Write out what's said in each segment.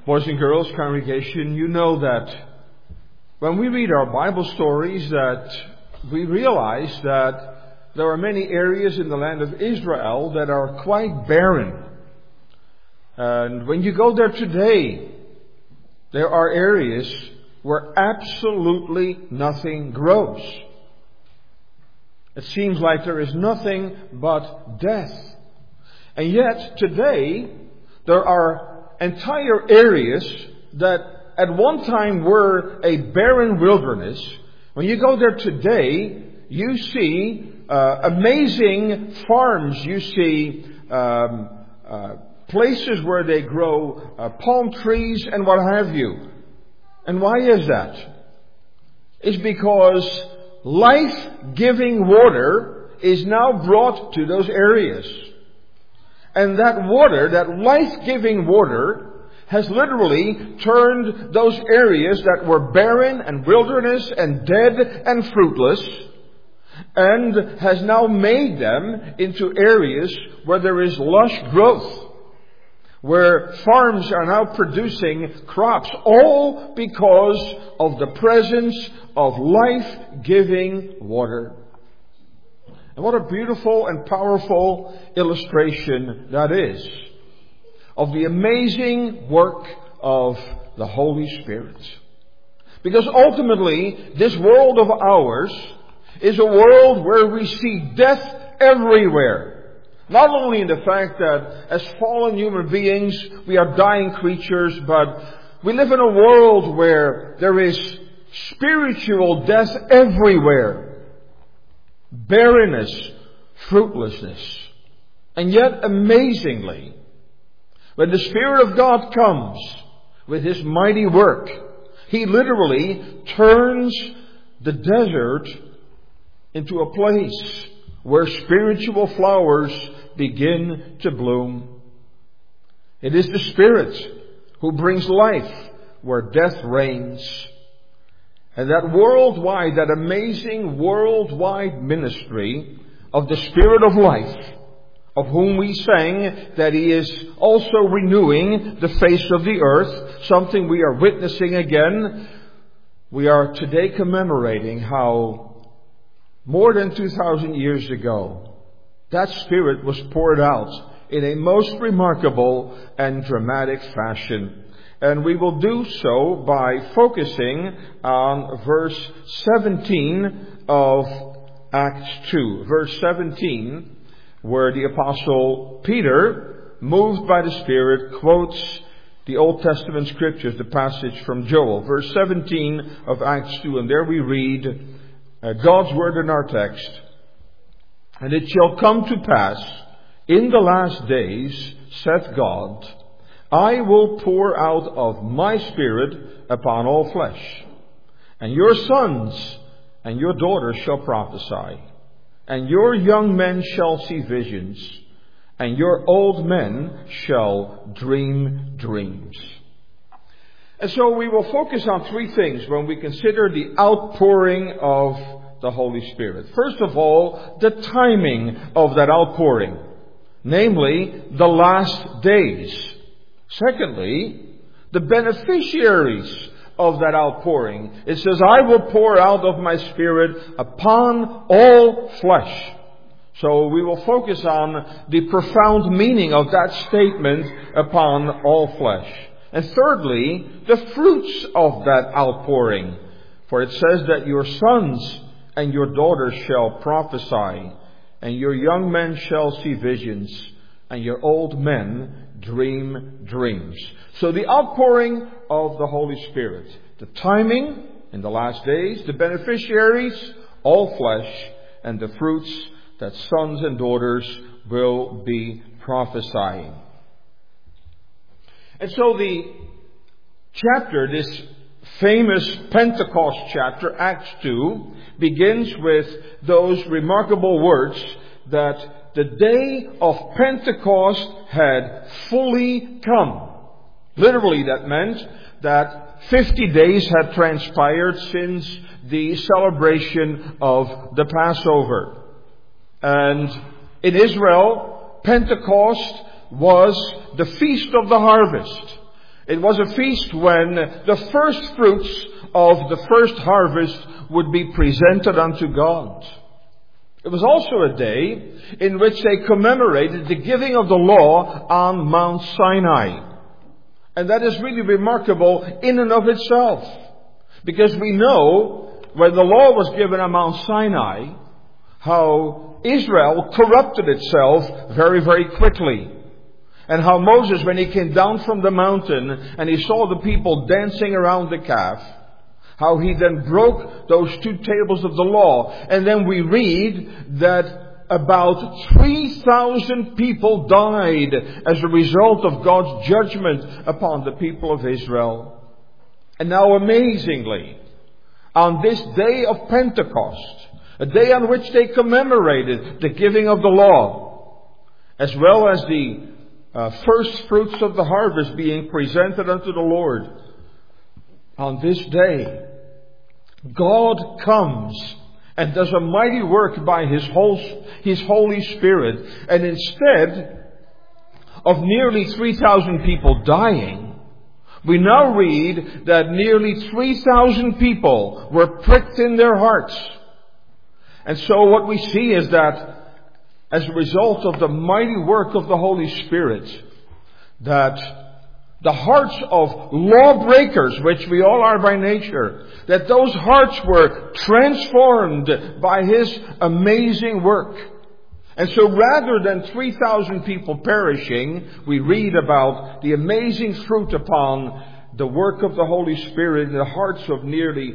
Boys and girls, congregation, you know that when we read our Bible stories that we realize that there are many areas in the land of Israel that are quite barren. And when you go there today, there are areas where absolutely nothing grows. It seems like there is nothing but death. And yet today, there are entire areas that at one time were a barren wilderness. When you go there today, you see amazing farms. You see places where they grow palm trees and what have you. And why is that? It's because life-giving water is now brought to those areas. And that water, that life-giving water, has literally turned those areas that were barren and wilderness and dead and fruitless, and has now made them into areas where there is lush growth, where farms are now producing crops, all because of the presence of life-giving water. And what a beautiful and powerful illustration that is of the amazing work of the Holy Spirit. Because ultimately, this world of ours is a world where we see death everywhere. Not only in the fact that as fallen human beings, we are dying creatures, but we live in a world where there is spiritual death everywhere. Barrenness, fruitlessness. And yet, amazingly, when the Spirit of God comes with His mighty work, He literally turns the desert into a place where spiritual flowers begin to bloom. It is the Spirit who brings life where death reigns. And that worldwide, that amazing worldwide ministry of the Spirit of life, of whom we sang that He is also renewing the face of the earth, something we are witnessing again. We are today commemorating how more than 2,000 years ago, that Spirit was poured out in a most remarkable and dramatic fashion. And we will do so by focusing on verse 17 of Acts 2. Verse 17, where the Apostle Peter, moved by the Spirit, quotes the Old Testament Scriptures, the passage from Joel. Verse 17 of Acts 2, and there we read God's word in our text. And it shall come to pass in the last days, saith God, I will pour out of my Spirit upon all flesh. And your sons and your daughters shall prophesy. And your young men shall see visions. And your old men shall dream dreams. And so we will focus on three things when we consider the outpouring of the Holy Spirit. First of all, the timing of that outpouring. Namely, the last days. Secondly, the beneficiaries of that outpouring. It says, I will pour out of my Spirit upon all flesh. So we will focus on the profound meaning of that statement, upon all flesh. And thirdly, the fruits of that outpouring. For it says that your sons and your daughters shall prophesy, and your young men shall see visions, and your old men dream dreams. So the outpouring of the Holy Spirit, the timing in the last days, the beneficiaries, all flesh, and the fruits that sons and daughters will be prophesying. And so the chapter, this famous Pentecost chapter, Acts 2, begins with those remarkable words that the day of Pentecost had fully come. Literally, that meant that 50 days had transpired since the celebration of the Passover. And in Israel, Pentecost was the feast of the harvest. It was a feast when the first fruits of the first harvest would be presented unto God. It was also a day in which they commemorated the giving of the law on Mount Sinai. And that is really remarkable in and of itself. Because we know when the law was given on Mount Sinai, how Israel corrupted itself very, very quickly. And how Moses, when he came down from the mountain and he saw the people dancing around the calf, how he then broke those 2 tables of the law. And then we read that about 3,000 people died as a result of God's judgment upon the people of Israel. And now amazingly, on this day of Pentecost, a day on which they commemorated the giving of the law, as well as the first fruits of the harvest being presented unto the Lord, on this day, God comes and does a mighty work by His Holy Spirit. And instead of nearly 3,000 people dying, we now read that nearly 3,000 people were pricked in their hearts. And so what we see is that as a result of the mighty work of the Holy Spirit, that the hearts of lawbreakers, which we all are by nature, that those hearts were transformed by His amazing work. And so rather than 3,000 people perishing, we read about the amazing fruit upon the work of the Holy Spirit in the hearts of nearly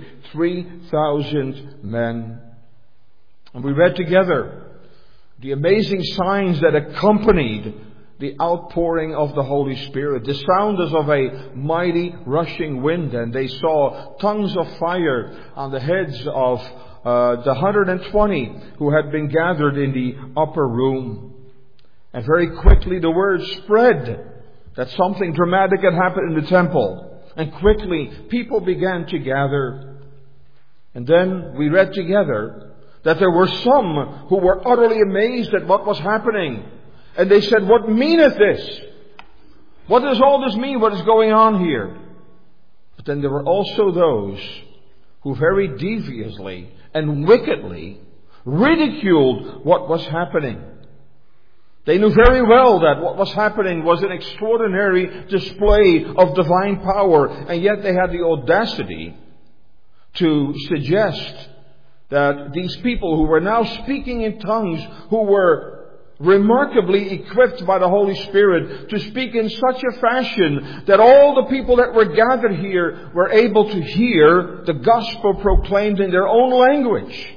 3,000 men. And we read together the amazing signs that accompanied the outpouring of the Holy Spirit. The sound as of a mighty rushing wind, and they saw tongues of fire on the heads of the 120 who had been gathered in the upper room. And very quickly the word spread that something dramatic had happened in the temple. And quickly people began to gather. And then we read together that there were some who were utterly amazed at what was happening. And they said, "What meaneth this? What does all this mean? What is going on here?" But then there were also those who very deviously and wickedly ridiculed what was happening. They knew very well that what was happening was an extraordinary display of divine power, and yet they had the audacity to suggest that these people who were now speaking in tongues, who were remarkably equipped by the Holy Spirit to speak in such a fashion that all the people that were gathered here were able to hear the gospel proclaimed in their own language.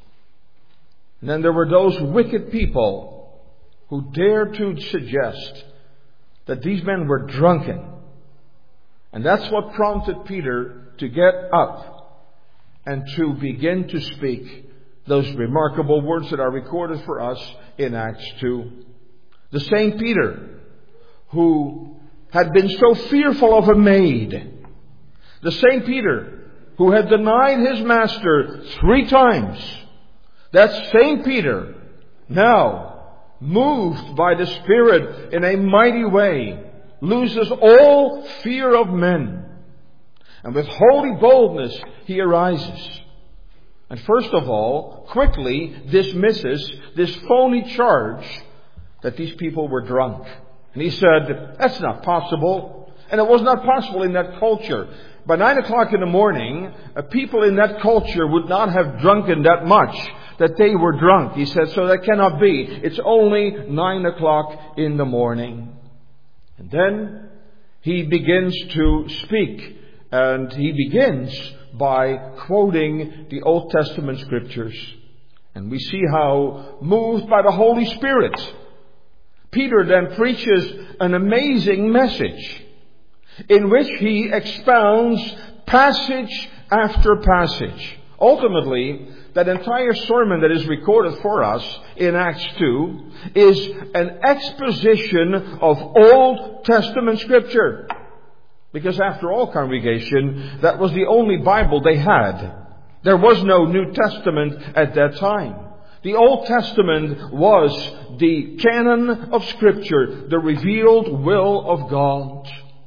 And then there were those wicked people who dared to suggest that these men were drunken. And that's what prompted Peter to get up and to begin to speak those remarkable words that are recorded for us in Acts 2. The same Peter who had been so fearful of a maid. The same Peter who had denied his master 3 times. That same Peter, now moved by the Spirit in a mighty way, loses all fear of men. And with holy boldness he arises. And first of all, quickly dismisses this phony charge that these people were drunk. And he said, "That's not possible." And it was not possible in that culture. By 9 o'clock in the morning, people in that culture would not have drunken that much that they were drunk. He said, so that cannot be. It's only 9 o'clock in the morning. And then he begins to speak. And he begins by quoting the Old Testament scriptures. And we see how, moved by the Holy Spirit, Peter then preaches an amazing message in which he expounds passage after passage. Ultimately, that entire sermon that is recorded for us in Acts 2 is an exposition of Old Testament scripture. Because after all, congregation, that was the only Bible they had. There was no New Testament at that time. The Old Testament was the canon of Scripture, the revealed will of God.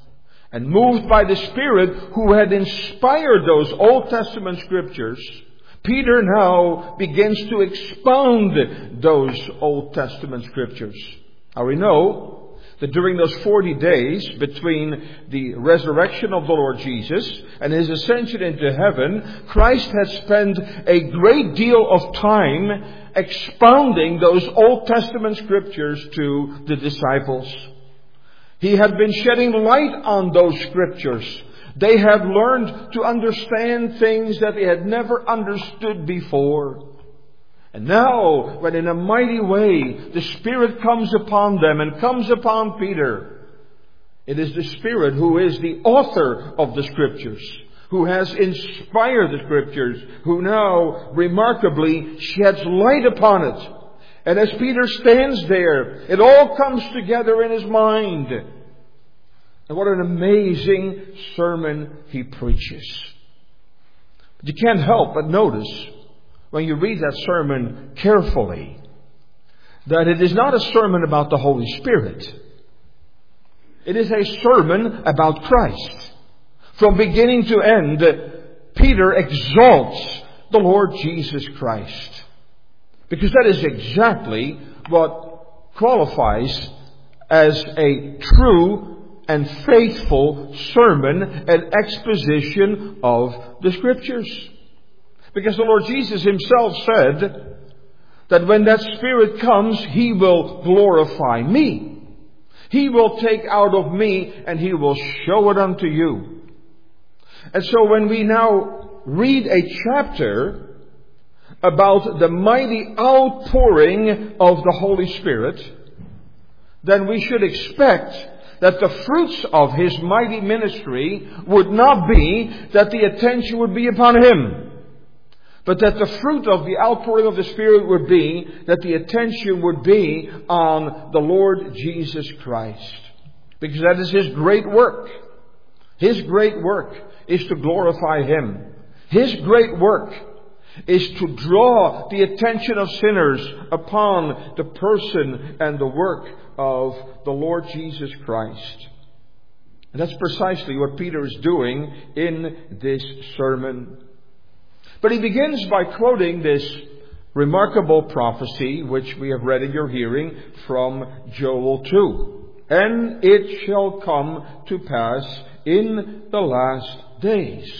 And moved by the Spirit who had inspired those Old Testament scriptures, Peter now begins to expound those Old Testament scriptures. Now we know that during those 40 days between the resurrection of the Lord Jesus and His ascension into heaven, Christ had spent a great deal of time expounding those Old Testament scriptures to the disciples. He had been shedding light on those scriptures. They had learned to understand things that they had never understood before. And now, when in a mighty way the Spirit comes upon them and comes upon Peter, it is the Spirit who is the author of the Scriptures, who has inspired the Scriptures, who now remarkably sheds light upon it. And as Peter stands there, it all comes together in his mind. And what an amazing sermon he preaches. But you can't help but notice, when you read that sermon carefully, that it is not a sermon about the Holy Spirit. It is a sermon about Christ. From beginning to end, Peter exalts the Lord Jesus Christ. Because that is exactly what qualifies as a true and faithful sermon and exposition of the Scriptures. Because the Lord Jesus Himself said that when that Spirit comes, He will glorify me. He will take out of me and He will show it unto you. And so when we now read a chapter about the mighty outpouring of the Holy Spirit, then we should expect that the fruits of His mighty ministry would not be that the attention would be upon Him, but that the fruit of the outpouring of the Spirit would be that the attention would be on the Lord Jesus Christ. Because that is His great work. His great work is to glorify Him. His great work is to draw the attention of sinners upon the person and the work of the Lord Jesus Christ. And that's precisely what Peter is doing in this sermon. But he begins by quoting this remarkable prophecy which we have read in your hearing from Joel 2. And it shall come to pass in the last days.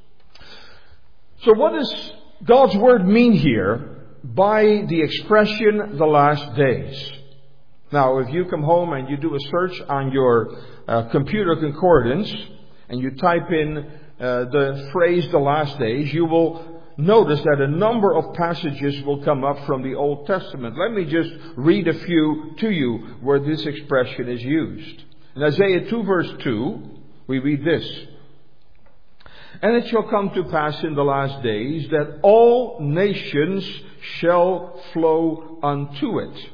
So what does God's Word mean here by the expression the last days? Now, if you come home and you do a search on your computer concordance and you type in the phrase the last days, you will notice that a number of passages will come up from the Old Testament. Let me just read a few to you where this expression is used. In Isaiah 2 verse 2, we read this. And it shall come to pass in the last days that all nations shall flow unto it.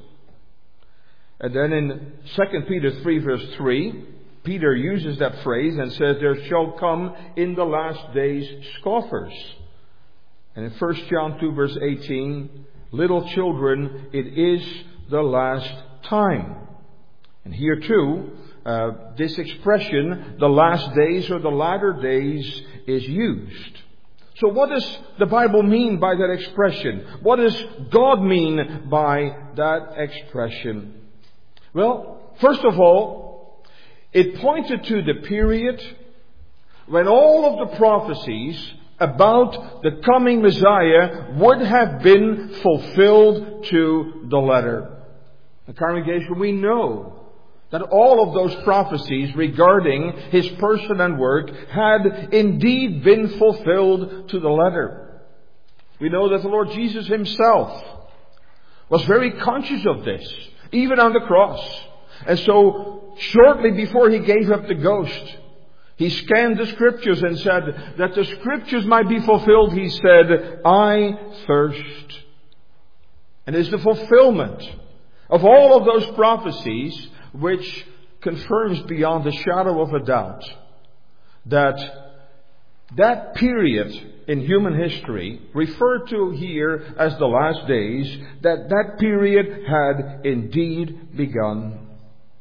And then in 2 Peter 3 verse 3, Peter uses that phrase and says, there shall come in the last days scoffers. And in 1 John 2 verse 18, little children, it is the last time. And here too, this expression, the last days or the latter days, is used. So what does the Bible mean by that expression? What does God mean by that expression? Well, first of all, it pointed to the period when all of the prophecies about the coming Messiah would have been fulfilled to the letter. The congregation, we know that all of those prophecies regarding His person and work had indeed been fulfilled to the letter. We know that the Lord Jesus Himself was very conscious of this, even on the cross. And so, shortly before He gave up the ghost, He scanned the Scriptures and said that the Scriptures might be fulfilled. He said, I thirst. And it's the fulfillment of all of those prophecies which confirms beyond the shadow of a doubt that that period in human history, referred to here as the last days, that period had indeed begun.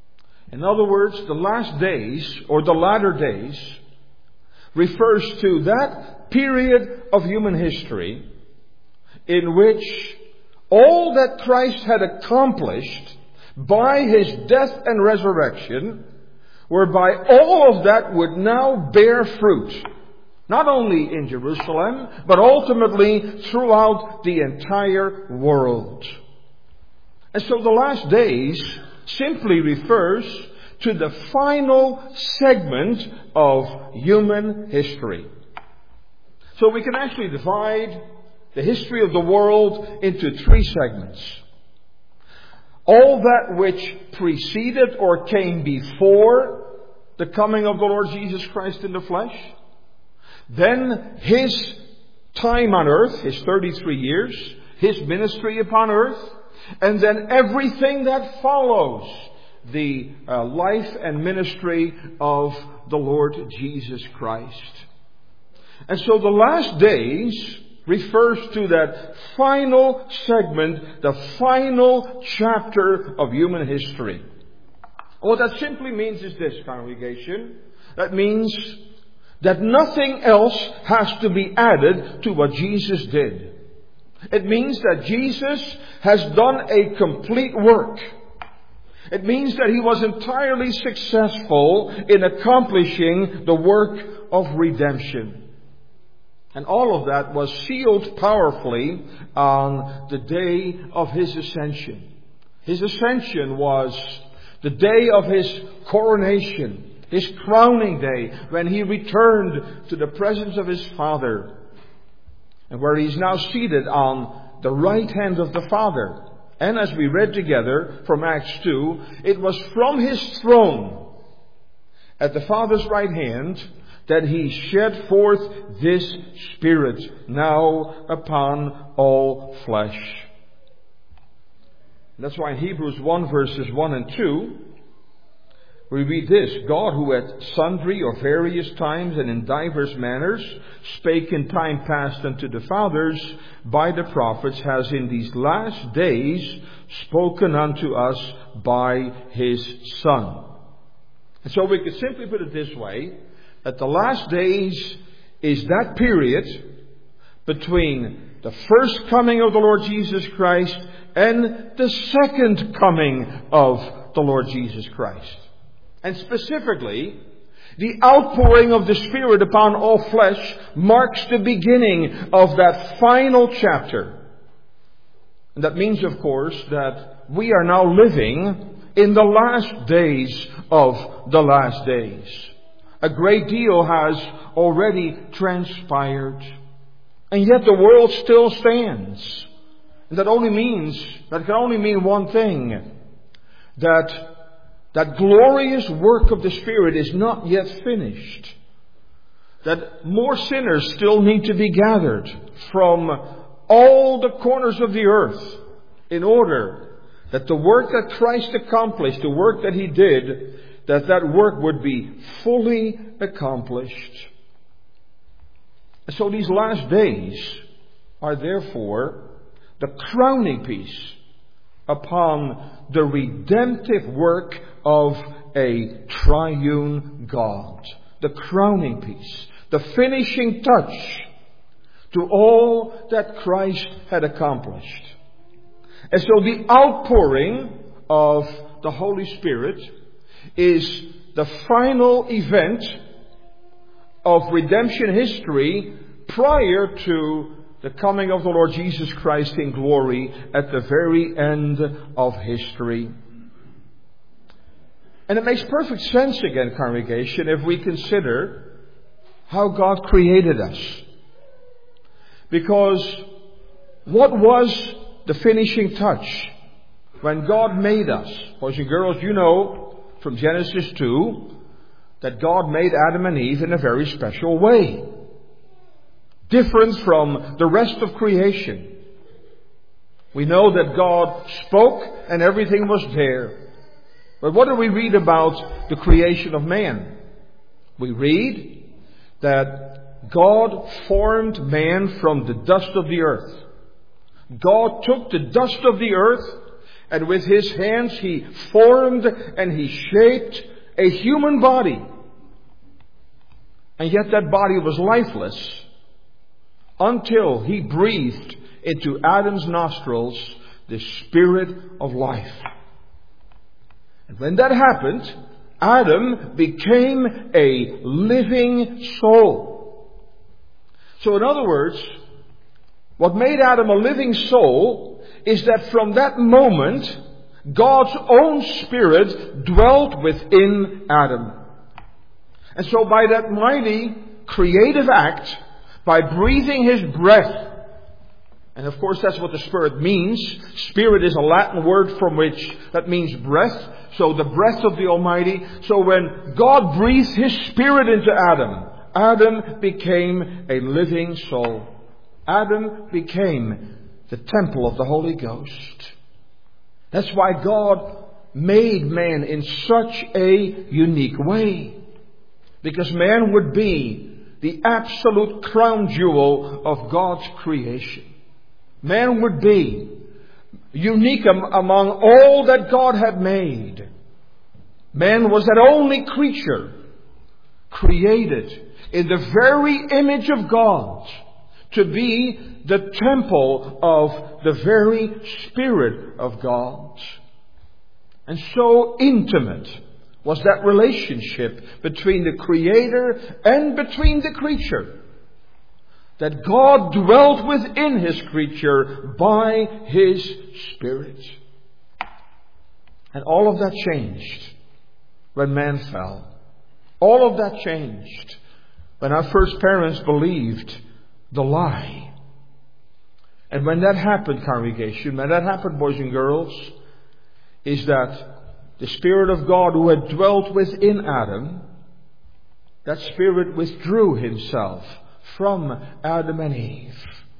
In other words, the last days, or the latter days, refers to that period of human history in which all that Christ had accomplished by His death and resurrection, whereby all of that would now bear fruit. Not only in Jerusalem, but ultimately throughout the entire world. And so the last days simply refers to the final segment of human history. So we can actually divide the history of the world into three segments. All that which preceded or came before the coming of the Lord Jesus Christ in the flesh. Then His time on earth, His 33 years, His ministry upon earth, and then everything that follows the life and ministry of the Lord Jesus Christ. And so the last days refers to that final segment, the final chapter of human history. What that simply means is this, congregation. That means that nothing else has to be added to what Jesus did. It means that Jesus has done a complete work. It means that He was entirely successful in accomplishing the work of redemption. And all of that was sealed powerfully on the day of His ascension. His ascension was the day of His coronation, His crowning day, when He returned to the presence of His Father, and where He is now seated on the right hand of the Father. And as we read together from Acts 2, it was from His throne at the Father's right hand that He shed forth this Spirit now upon all flesh. That's why in Hebrews 1 verses 1 and 2, we read this: God, who at sundry or various times and in divers manners spake in time past unto the fathers by the prophets, has in these last days spoken unto us by His Son. And so we could simply put it this way, that the last days is that period between the first coming of the Lord Jesus Christ and the second coming of the Lord Jesus Christ. And specifically, the outpouring of the Spirit upon all flesh marks the beginning of that final chapter. And that means, of course, that we are now living in the last days of the last days. A great deal has already transpired. And yet the world still stands. And that can only mean one thing. That glorious work of the Spirit is not yet finished. That more sinners still need to be gathered from all the corners of the earth in order that the work that Christ accomplished, the work that He did, that work would be fully accomplished. And so these last days are therefore the crowning piece upon the redemptive work of a triune God. The crowning piece, the finishing touch to all that Christ had accomplished. And so the outpouring of the Holy Spirit is the final event of redemption history prior to the coming of the Lord Jesus Christ in glory at the very end of history. And it makes perfect sense again, congregation, if we consider how God created us. Because what was the finishing touch when God made us? Boys and girls, you know from Genesis 2 that God made Adam and Eve in a very special way. Different from the rest of creation. We know that God spoke and everything was there. But what do we read about the creation of man? We read that God formed man from the dust of the earth. God took the dust of the earth And with His hands He formed and He shaped a human body. And yet that body was lifeless until He breathed into Adam's nostrils the Spirit of life. And when that happened, Adam became a living soul. So in other words, what made Adam a living soul is that from that moment, God's own Spirit dwelt within Adam. And so by that mighty creative act, by breathing His breath, and of course that's what the Spirit means. Spirit is a Latin word that means breath. So the breath of the Almighty. So when God breathed His Spirit into Adam, Adam became a living soul. Adam became the temple of the Holy Ghost. That's why God made man in such a unique way. Because man would be the absolute crown jewel of God's creation. Man would be unique among all that God had made. Man was that only creature created in the very image of God to be the temple of the very Spirit of God. And so intimate was that relationship between the Creator and between the creature, that God dwelt within His creature by His Spirit. And all of that changed when man fell. All of that changed when our first parents believed the lie. And when that happened, congregation, when that happened, boys and girls, is that the Spirit of God who had dwelt within Adam, that Spirit withdrew Himself from Adam and Eve.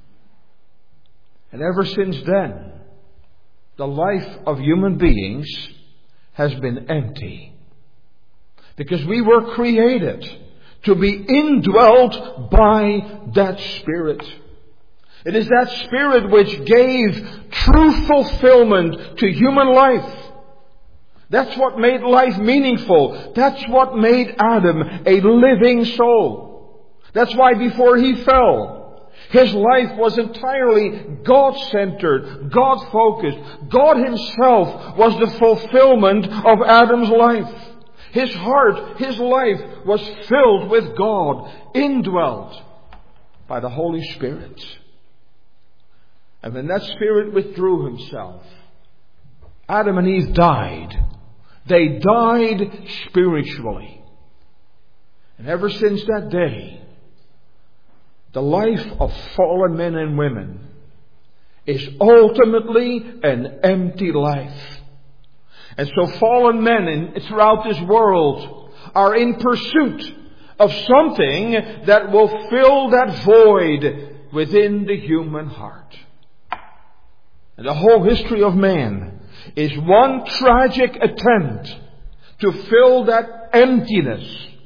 And ever since then, the life of human beings has been empty. Because we were created to be indwelt by that Spirit. It is that Spirit which gave true fulfillment to human life. That's what made life meaningful. That's what made Adam a living soul. That's why before he fell, his life was entirely God-centered, God-focused. God Himself was the fulfillment of Adam's life. His heart, his life was filled with God, indwelt by the Holy Spirit. And when that Spirit withdrew Himself, Adam and Eve died. They died spiritually. And ever since that day, the life of fallen men and women is ultimately an empty life. And so fallen men throughout this world are in pursuit of something that will fill that void within the human heart. And the whole history of man is one tragic attempt to fill that emptiness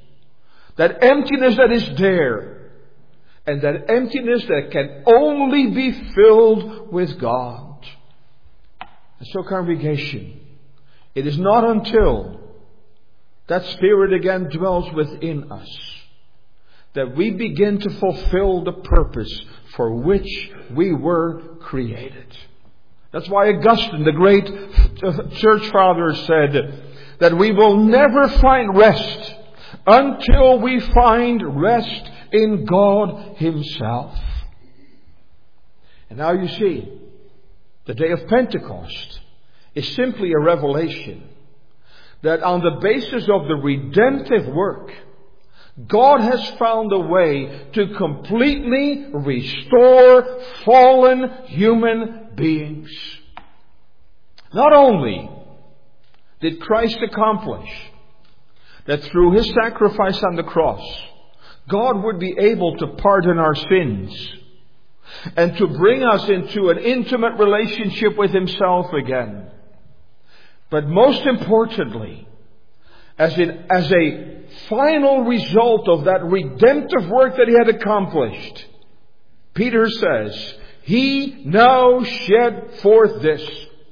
that is there, and that emptiness that can only be filled with God. And so, congregation, it is not until that Spirit again dwells within us that we begin to fulfill the purpose for which we were created. That's why Augustine, the great church father, said that we will never find rest until we find rest in God Himself. And now you see, the day of Pentecost is simply a revelation that on the basis of the redemptive work, God has found a way to completely restore fallen human beings. Not only did Christ accomplish that through His sacrifice on the cross, God would be able to pardon our sins and to bring us into an intimate relationship with Himself again. But most importantly, as a final result of that redemptive work that He had accomplished, Peter says, He now shed forth this,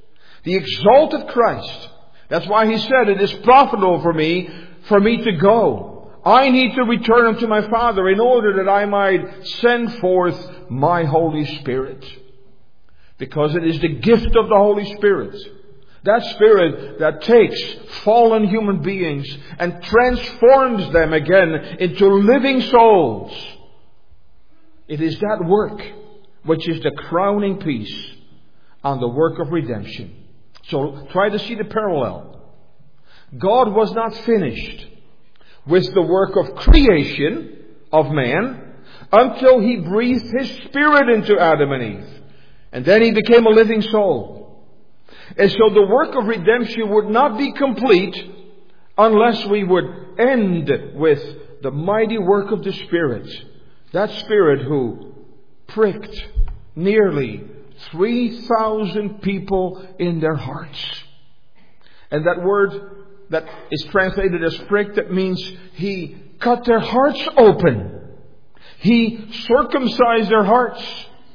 The exalted Christ. That's why He said, it is profitable for me to go. I need to return unto my Father in order that I might send forth my Holy Spirit. Because it is the gift of the Holy Spirit. That Spirit that takes fallen human beings and transforms them again into living souls. It is that work which is the crowning piece on the work of redemption. So try to see the parallel. God was not finished with the work of creation of man until He breathed His Spirit into Adam and Eve. And then he became a living soul. And so the work of redemption would not be complete unless we would end with the mighty work of the Spirit. That Spirit who pricked nearly 3,000 people in their hearts. And that word that is translated as pricked, that means He cut their hearts open. He circumcised their hearts.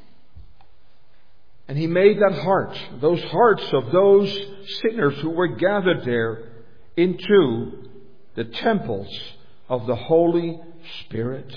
And He made that heart, those hearts of those sinners who were gathered there, into the temples of the Holy Spirit.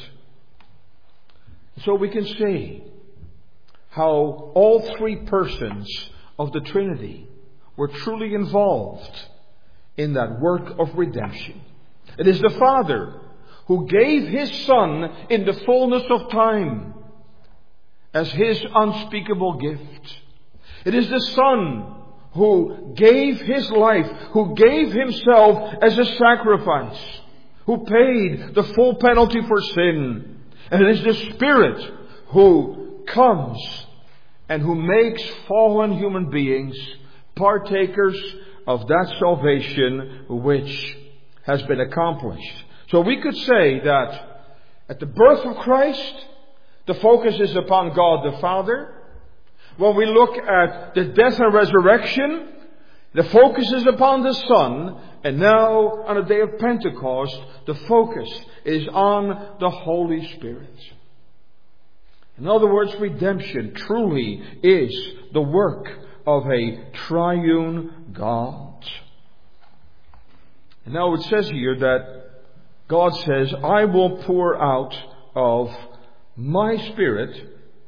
So we can see how all three persons of the Trinity were truly involved in that work of redemption. It is the Father who gave His Son in the fullness of time as His unspeakable gift. It is the Son who gave His life, who gave Himself as a sacrifice, who paid the full penalty for sin. And it is the Spirit who comes and who makes fallen human beings partakers of that salvation which has been accomplished. So we could say that at the birth of Christ, the focus is upon God the Father. When we look at the death and resurrection, the focus is upon the Son. And now, on the day of Pentecost, the focus is on the Holy Spirit. In other words, redemption truly is the work of a triune God. And now it says here that God says, I will pour out of my Spirit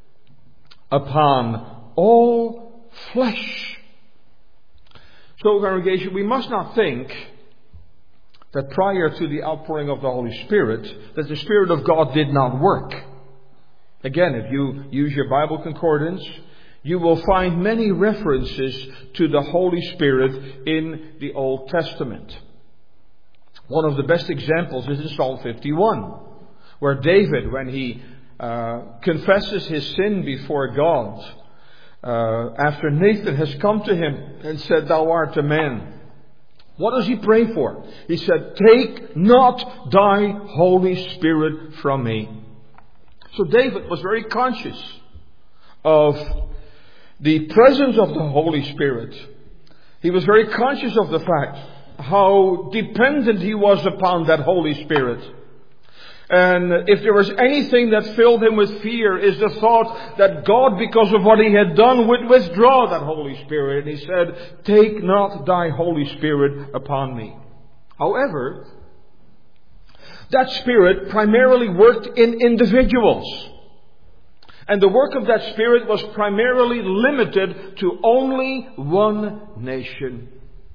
upon all flesh. So, congregation, we must not think that prior to the outpouring of the Holy Spirit, that the Spirit of God did not work. Again, if you use your Bible concordance, you will find many references to the Holy Spirit in the Old Testament. One of the best examples is in Psalm 51, where David, when he confesses his sin before God, after Nathan has come to him and said, Thou art a man. What does he pray for? He said, Take not thy Holy Spirit from me. So David was very conscious of the presence of the Holy Spirit. He was very conscious of the fact how dependent he was upon that Holy Spirit. And if there was anything that filled him with fear, is the thought that God, because of what he had done, would withdraw that Holy Spirit. And he said, Take not thy Holy Spirit upon me. However, that Spirit primarily worked in individuals. And the work of that Spirit was primarily limited to only one nation.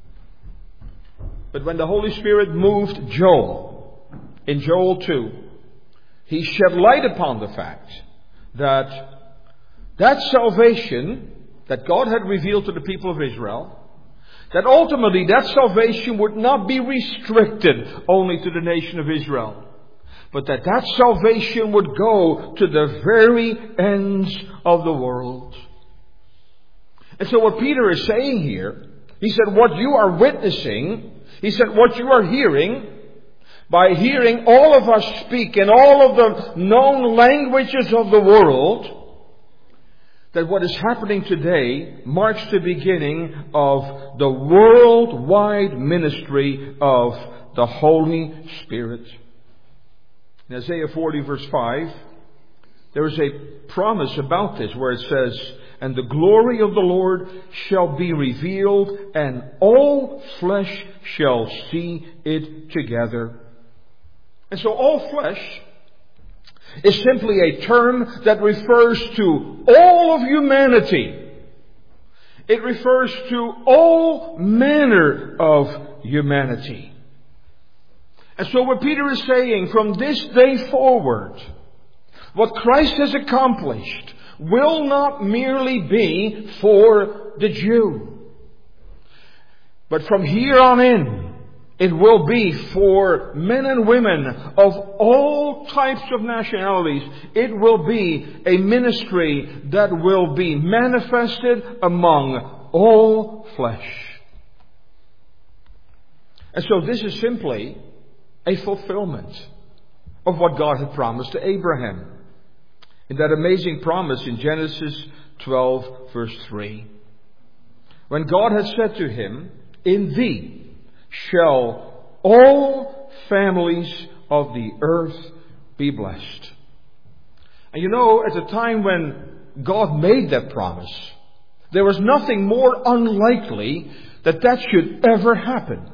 But when the Holy Spirit moved Joel, in Joel 2, he shed light upon the fact that that salvation that God had revealed to the people of Israel, that ultimately that salvation would not be restricted only to the nation of Israel, but that that salvation would go to the very ends of the world. And so what Peter is saying here, he said, what you are witnessing, he said, what you are hearing, by hearing all of us speak in all of the known languages of the world, that what is happening today marks the beginning of the worldwide ministry of the Holy Spirit. In Isaiah 40 verse 5, there is a promise about this where it says, and the glory of the Lord shall be revealed, and all flesh shall see it together. And so all flesh is simply a term that refers to all of humanity. It refers to all manner of humanity. And so what Peter is saying, from this day forward, what Christ has accomplished will not merely be for the Jew. But from here on in, it will be for men and women of all types of nationalities. It will be a ministry that will be manifested among all flesh. And so this is simply a fulfillment of what God had promised to Abraham. In that amazing promise in Genesis 12 verse 3. When God had said to him, "In thee shall all families of the earth be blessed." And you know, at the time when God made that promise, there was nothing more unlikely that should ever happen.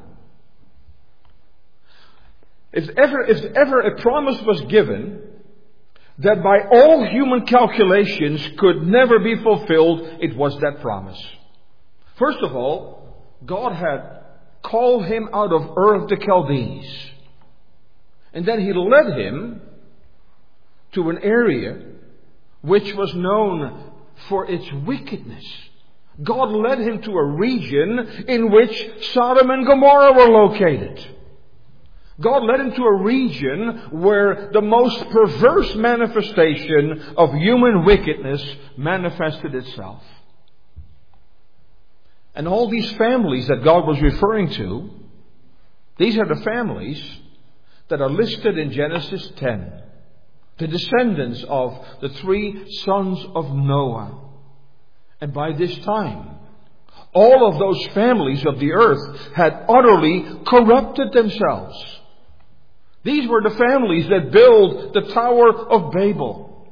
If ever a promise was given that by all human calculations could never be fulfilled, it was that promise. First of all, God had called him out of Ur of the Chaldees. And then he led him to an area which was known for its wickedness. God led him to a region in which Sodom and Gomorrah were located. God led him to a region where the most perverse manifestation of human wickedness manifested itself. And all these families that God was referring to, these are the families that are listed in Genesis 10. The descendants of the 3 sons of Noah. And by this time, all of those families of the earth had utterly corrupted themselves. These were the families that built the Tower of Babel.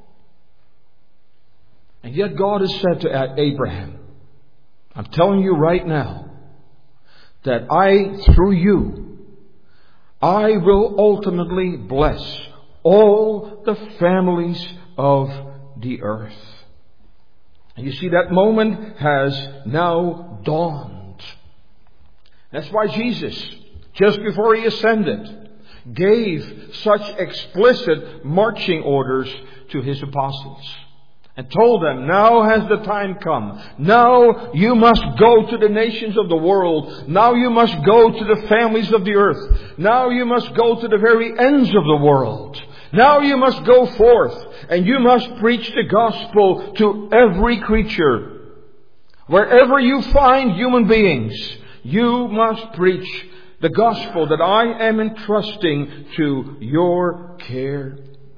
And yet God has said to Abraham, I'm telling you right now that through you, I will ultimately bless all the families of the earth. And you see, that moment has now dawned. That's why Jesus, just before he ascended, gave such explicit marching orders to his apostles. And told them, now has the time come. Now you must go to the nations of the world. Now you must go to the families of the earth. Now you must go to the very ends of the world. Now you must go forth and you must preach the gospel to every creature. Wherever you find human beings, you must preach the gospel that I am entrusting to your care.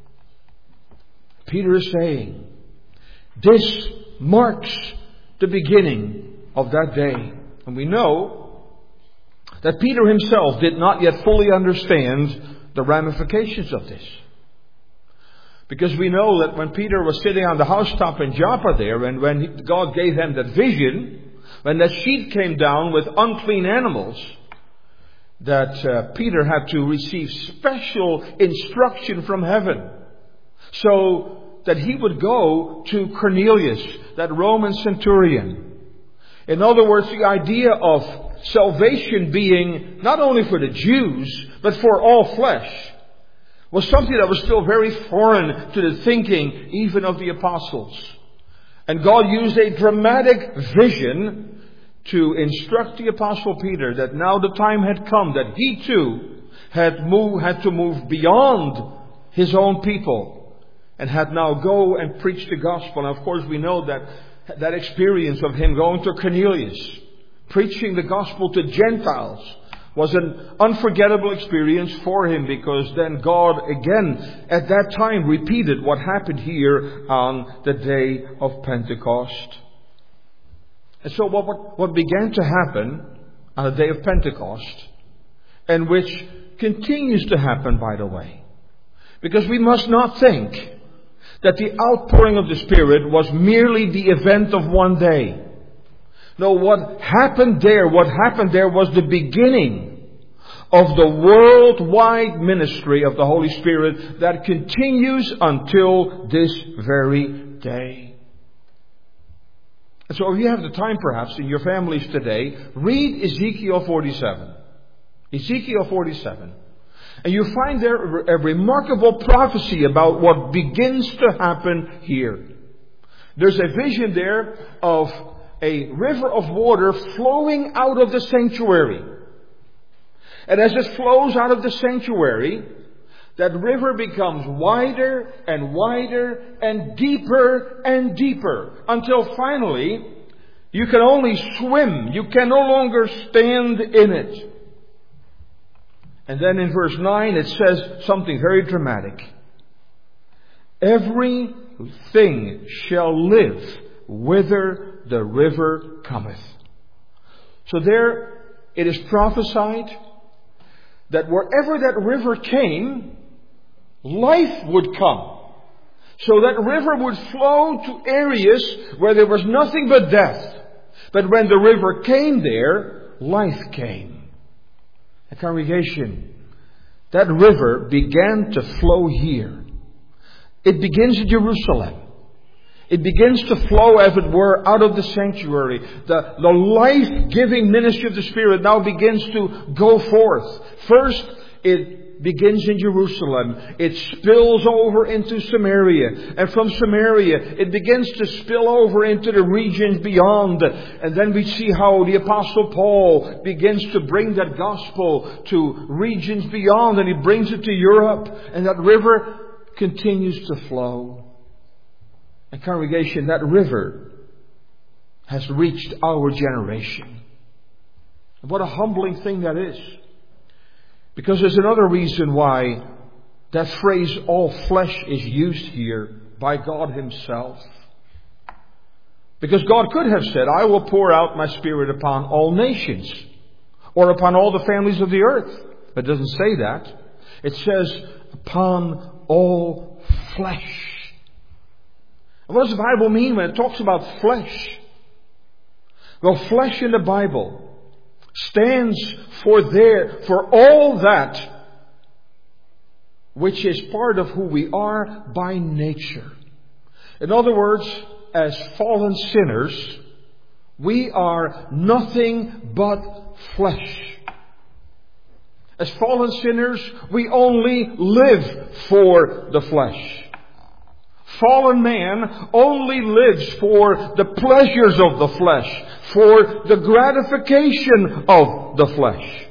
Peter is saying, this marks the beginning of that day. And we know that Peter himself did not yet fully understand the ramifications of this. Because we know that when Peter was sitting on the housetop in Joppa there, and when God gave him that vision, when that sheet came down with unclean animals, that Peter had to receive special instruction from heaven. So that he would go to Cornelius, that Roman centurion. In other words, the idea of salvation being not only for the Jews, but for all flesh, was something that was still very foreign to the thinking even of the apostles. And God used a dramatic vision to instruct the apostle Peter that now the time had come that he too had to move beyond his own people and had now go and preach the gospel. And of course we know that experience of him going to Cornelius, preaching the gospel to Gentiles, was an unforgettable experience for him, because then God again at that time repeated what happened here on the day of Pentecost. And so what began to happen on the day of Pentecost, and which continues to happen, by the way, because we must not think that the outpouring of the Spirit was merely the event of one day. No, what happened there was the beginning of the worldwide ministry of the Holy Spirit that continues until this very day. And so if you have the time perhaps in your families today, read Ezekiel 47. Ezekiel 47. And you find there a remarkable prophecy about what begins to happen here. There's a vision there of a river of water flowing out of the sanctuary. And as it flows out of the sanctuary, that river becomes wider and wider and deeper until finally you can only swim. You can no longer stand in it. And then in verse 9 it says something very dramatic. Everything shall live whither the river cometh. So there it is prophesied that wherever that river came, life would come. So that river would flow to areas where there was nothing but death. But when the river came there, life came. A congregation, that river began to flow here. It begins in Jerusalem. It begins to flow, as it were, out of the sanctuary. The life-giving ministry of the Spirit now begins to go forth. First, it begins in Jerusalem. It spills over into Samaria. And from Samaria, it begins to spill over into the regions beyond. And then we see how the Apostle Paul begins to bring that gospel to regions beyond. And he brings it to Europe. And that river continues to flow. And congregation, that river has reached our generation. And what a humbling thing that is. Because there's another reason why that phrase, all flesh, is used here by God Himself. Because God could have said, I will pour out my Spirit upon all nations, or upon all the families of the earth. But it doesn't say that. It says, upon all flesh. And what does the Bible mean when it talks about flesh? Well, flesh in the Bible stands for all that which is part of who we are by nature. In other words, as fallen sinners, we are nothing but flesh. As fallen sinners, we only live for the flesh. Fallen man only lives for the pleasures of the flesh, for the gratification of the flesh.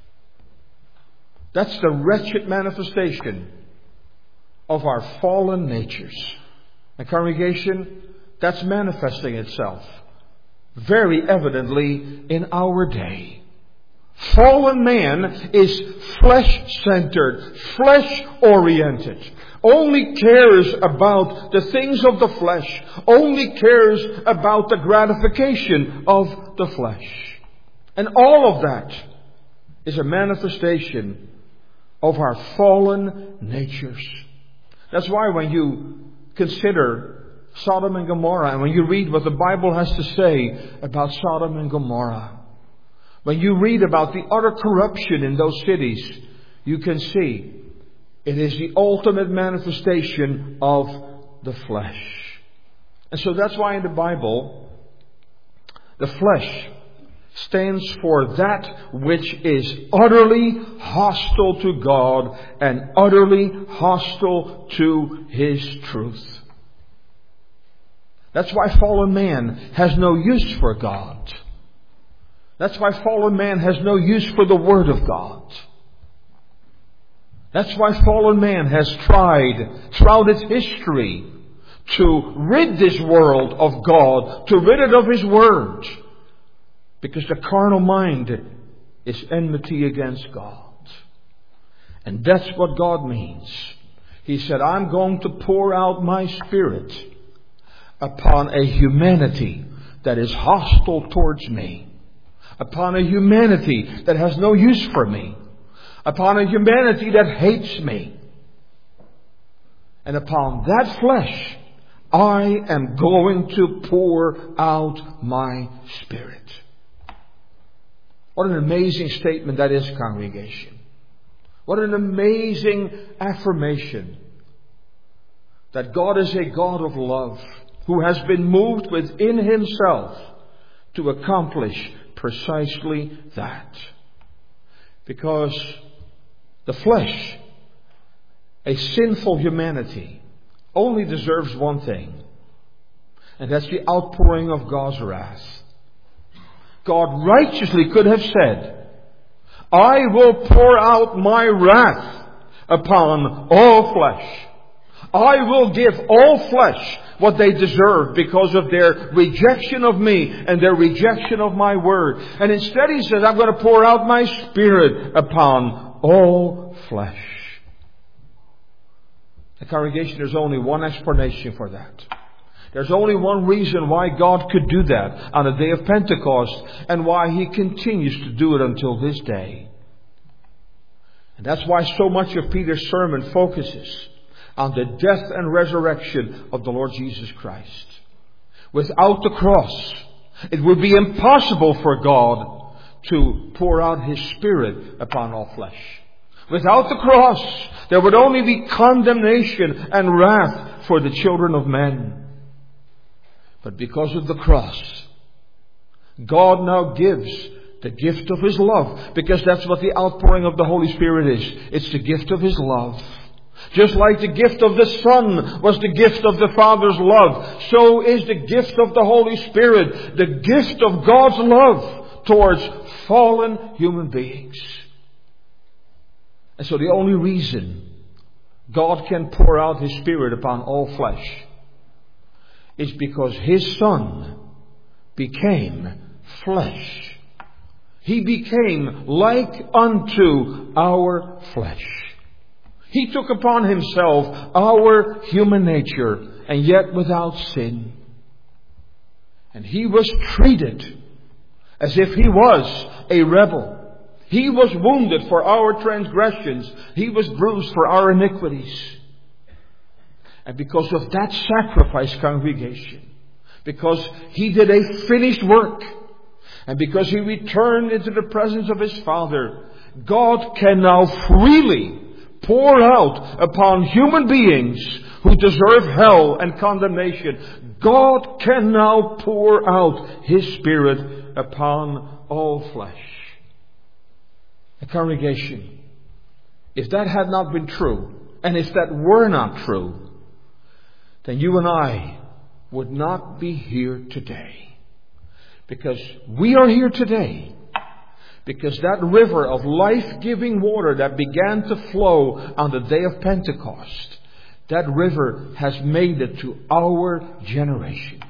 That's the wretched manifestation of our fallen natures. And congregation, that's manifesting itself very evidently in our day. Fallen man is flesh-centered, flesh-oriented. Only cares about the things of the flesh. Only cares about the gratification of the flesh. And all of that is a manifestation of our fallen natures. That's why when you consider Sodom and Gomorrah, and when you read what the Bible has to say about Sodom and Gomorrah, when you read about the utter corruption in those cities, you can see it is the ultimate manifestation of the flesh. And so that's why in the Bible, the flesh stands for that which is utterly hostile to God and utterly hostile to His truth. That's why fallen man has no use for God. That's why fallen man has no use for the Word of God. That's why fallen man has tried throughout its history to rid this world of God, to rid it of His Word. Because the carnal mind is enmity against God. And that's what God means. He said, I'm going to pour out my Spirit upon a humanity that is hostile towards me. Upon a humanity that has no use for me. Upon a humanity that hates me. And upon that flesh, I am going to pour out my Spirit. What an amazing statement that is, congregation. What an amazing affirmation that God is a God of love who has been moved within Himself to accomplish precisely that. Because the flesh, a sinful humanity, only deserves one thing, and that's the outpouring of God's wrath. God righteously could have said, I will pour out my wrath upon all flesh. I will give all flesh what they deserve because of their rejection of me and their rejection of my word. And instead He says, I'm going to pour out my Spirit upon all flesh. The congregation, there's only one explanation for that. There's only one reason why God could do that on the day of Pentecost and why He continues to do it until this day. And that's why so much of Peter's sermon focuses on the death and resurrection of the Lord Jesus Christ. Without the cross, it would be impossible for God to pour out His Spirit upon all flesh. Without the cross, there would only be condemnation and wrath for the children of men. But because of the cross, God now gives the gift of His love. Because that's what the outpouring of the Holy Spirit is. It's the gift of His love. Just like the gift of the Son was the gift of the Father's love, so is the gift of the Holy Spirit the gift of God's love towards fallen human beings. And so the only reason God can pour out His Spirit upon all flesh is because His Son became flesh. He became like unto our flesh. He took upon Himself our human nature, and yet without sin. And He was treated as if He was a rebel. He was wounded for our transgressions. He was bruised for our iniquities. And because of that sacrifice, congregation, because He did a finished work, and because He returned into the presence of His Father, God can now freely pour out upon human beings who deserve hell and condemnation. God can now pour out His Spirit upon all flesh. A congregation, if that had not been true, and if that were not true, then you and I would not be here today. Because we are here today because that river of life-giving water that began to flow on the day of Pentecost, that river has made it to our generation.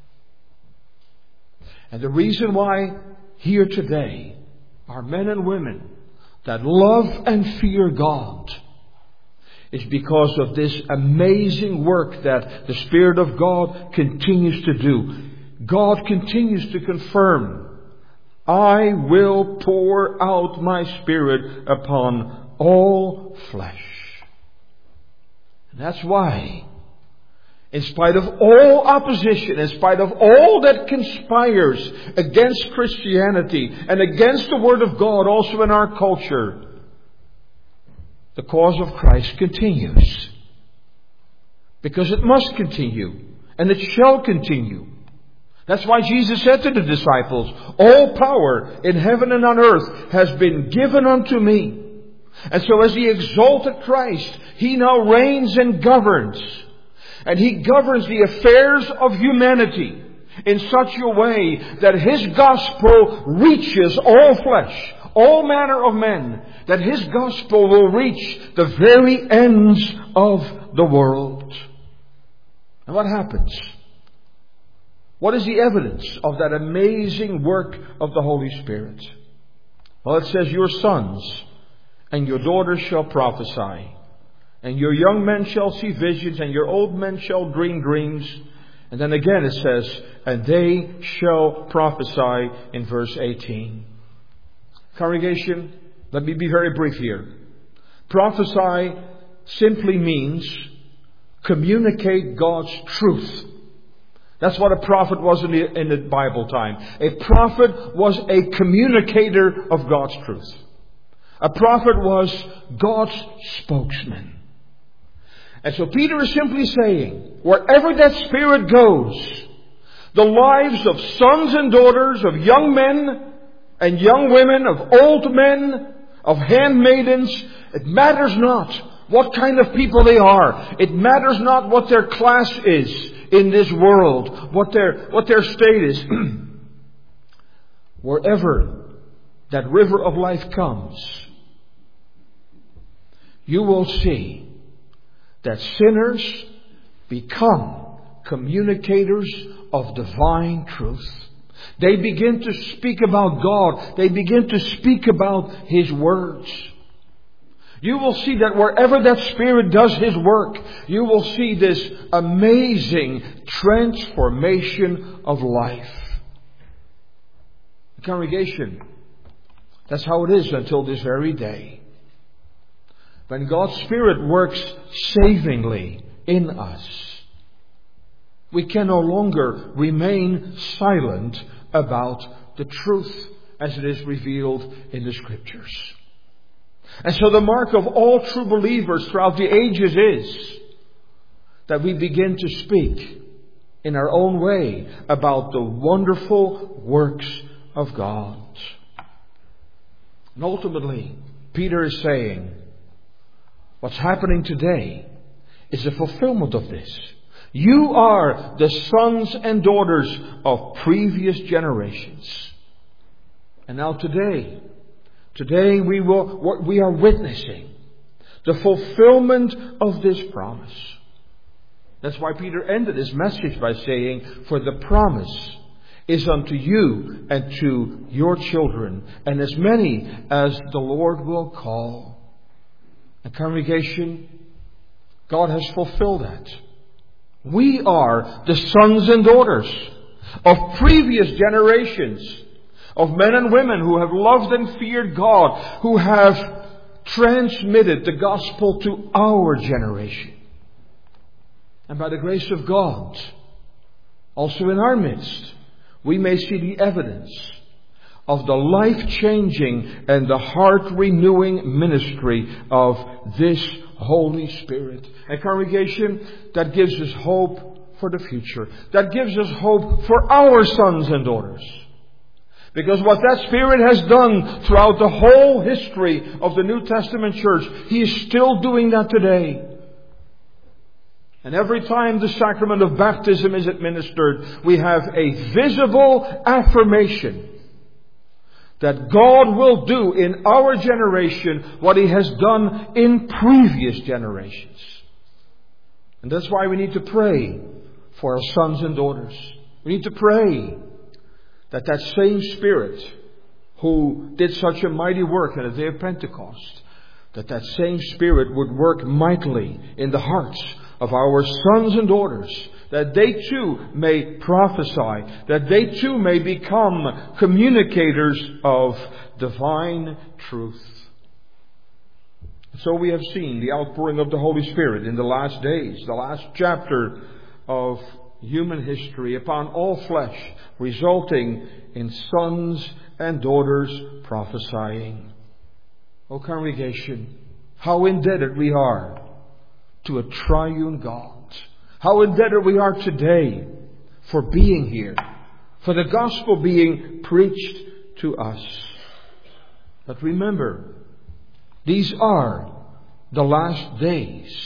And the reason why here today are men and women that love and fear God is because of this amazing work that the Spirit of God continues to do. God continues to confirm, I will pour out my Spirit upon all flesh. And that's why, in spite of all opposition, in spite of all that conspires against Christianity and against the Word of God also in our culture, the cause of Christ continues. Because it must continue, and it shall continue. That's why Jesus said to the disciples, all power in heaven and on earth has been given unto me. And so as He exalted Christ, He now reigns and governs. And He governs the affairs of humanity in such a way that His gospel reaches all flesh, all manner of men. That His gospel will reach the very ends of the world. And what happens? What is the evidence of that amazing work of the Holy Spirit? Well, it says, your sons and your daughters shall prophesy, and your young men shall see visions, and your old men shall dream dreams. And then again it says, and they shall prophesy in verse 18. Congregation, let me be very brief here. Prophesy simply means communicate God's truth. That's what a prophet was in the Bible time. A prophet was a communicator of God's truth. A prophet was God's spokesman. And so Peter is simply saying, wherever that Spirit goes, the lives of sons and daughters, of young men and young women, of old men, of handmaidens, it matters not what kind of people they are. It matters not what their class is in this world, what their state is. Wherever that river of life comes, you will see that sinners become communicators of divine truth. They begin to speak about God. They begin to speak about His words. You will see that wherever that Spirit does His work, you will see this amazing transformation of life. The congregation, that's how it is until this very day. When God's Spirit works savingly in us, we can no longer remain silent about the truth as it is revealed in the Scriptures. And so the mark of all true believers throughout the ages is that we begin to speak in our own way about the wonderful works of God. And ultimately, Peter is saying, what's happening today is a fulfillment of this. You are the sons and daughters of previous generations. And now today we are witnessing the fulfillment of this promise. That's why Peter ended his message by saying, for the promise is unto you and to your children, and as many as the Lord will call. And congregation, God has fulfilled that. We are the sons and daughters of previous generations, of men and women who have loved and feared God, who have transmitted the gospel to our generation. And by the grace of God, also in our midst, we may see the evidence of the life-changing and the heart-renewing ministry of this Holy Spirit. And congregation, that gives us hope for the future. That gives us hope for our sons and daughters. Because what that Spirit has done throughout the whole history of the New Testament church, He is still doing that today. And every time the sacrament of baptism is administered, we have a visible affirmation that God will do in our generation what He has done in previous generations. And that's why we need to pray for our sons and daughters. We need to pray that that same Spirit who did such a mighty work on the day of Pentecost, that same Spirit would work mightily in the hearts of our sons and daughters, that they too may prophesy, that they too may become communicators of divine truth. So we have seen the outpouring of the Holy Spirit in the last days, the last chapter of human history upon all flesh, resulting in sons and daughters prophesying. O congregation, how indebted we are to a triune God. How indebted we are today for being here, for the gospel being preached to us. But remember, these are the last days.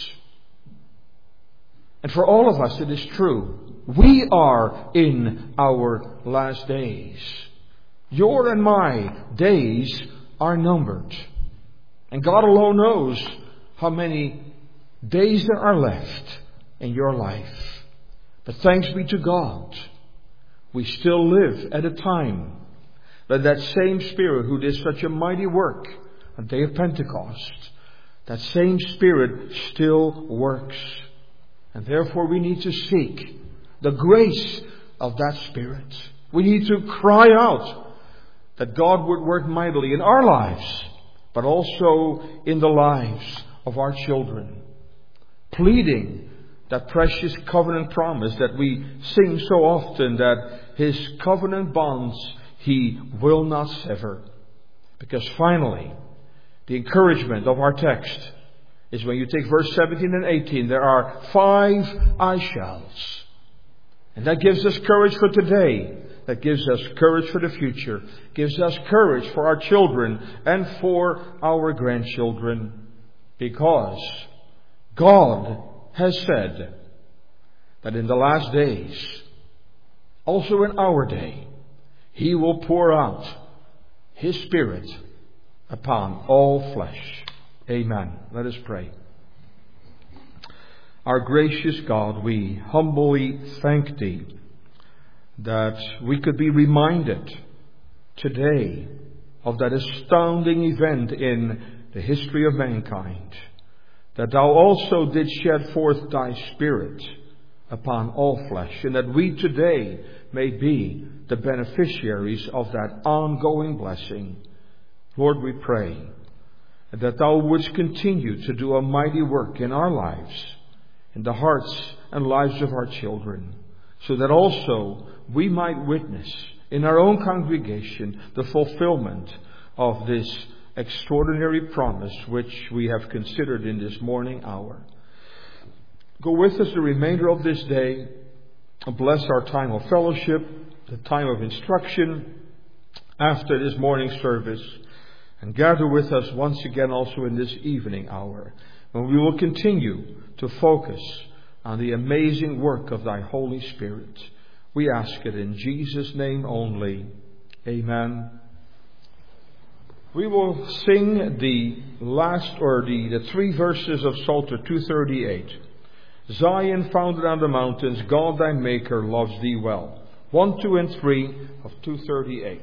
And for all of us it is true. We are in our last days. Your and my days are numbered. And God alone knows how many days there are left in your life. But thanks be to God, we still live at a time that that same Spirit who did such a mighty work on the day of Pentecost, that same Spirit still works. And therefore we need to seek the grace of that Spirit. We need to cry out that God would work mightily in our lives, but also in the lives of our children, pleading that precious covenant promise that we sing so often, that His covenant bonds He will not sever. Because finally, the encouragement of our text is when you take verse 17 and 18, there are 5 I shalls. And that gives us courage for today. That gives us courage for the future. Gives us courage for our children and for our grandchildren. Because God has said that in the last days, also in our day, He will pour out His Spirit upon all flesh. Amen. Let us pray. Our gracious God, we humbly thank Thee that we could be reminded today of that astounding event in the history of mankind, that Thou also did shed forth Thy Spirit upon all flesh, and that we today may be the beneficiaries of that ongoing blessing. Lord, we pray that Thou wouldst continue to do a mighty work in our lives, in the hearts and lives of our children, so that also we might witness in our own congregation the fulfillment of this extraordinary promise which we have considered in this morning hour. Go with us the remainder of this day and bless our time of fellowship, the time of instruction after this morning service, and gather with us once again also in this evening hour, when we will continue to focus on the amazing work of Thy Holy Spirit. We ask it in Jesus' name only. Amen. We will sing the last, or the 3 verses of Psalter 238. Zion founded on the mountains, God thy Maker loves thee well. 1, 2, and 3 of 238.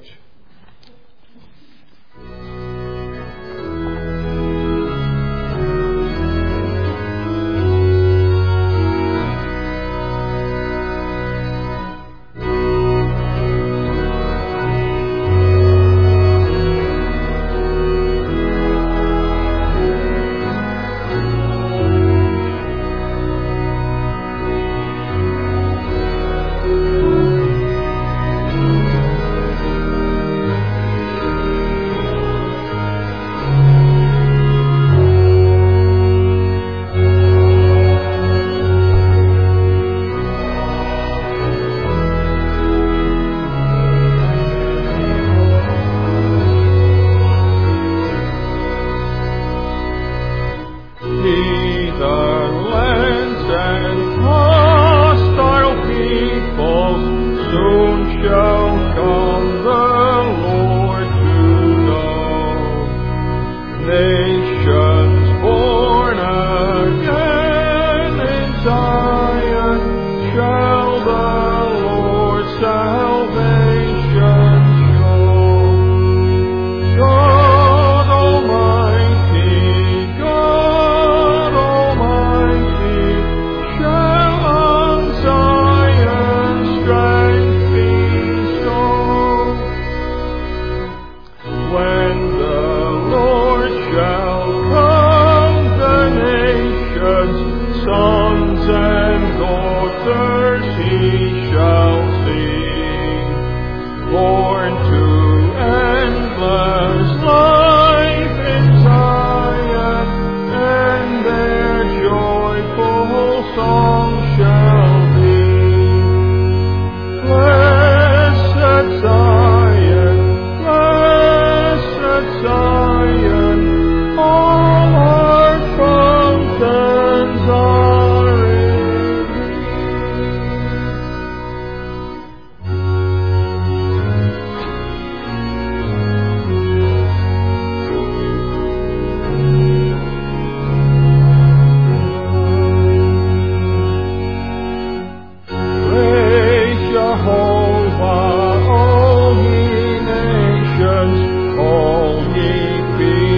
All ye nations, all ye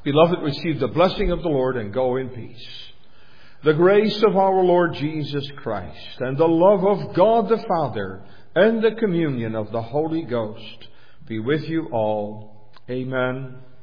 Beloved, receive the blessing of the Lord and go in peace. The grace of our Lord Jesus Christ and the love of God the Father and the communion of the Holy Ghost be with you all. Amen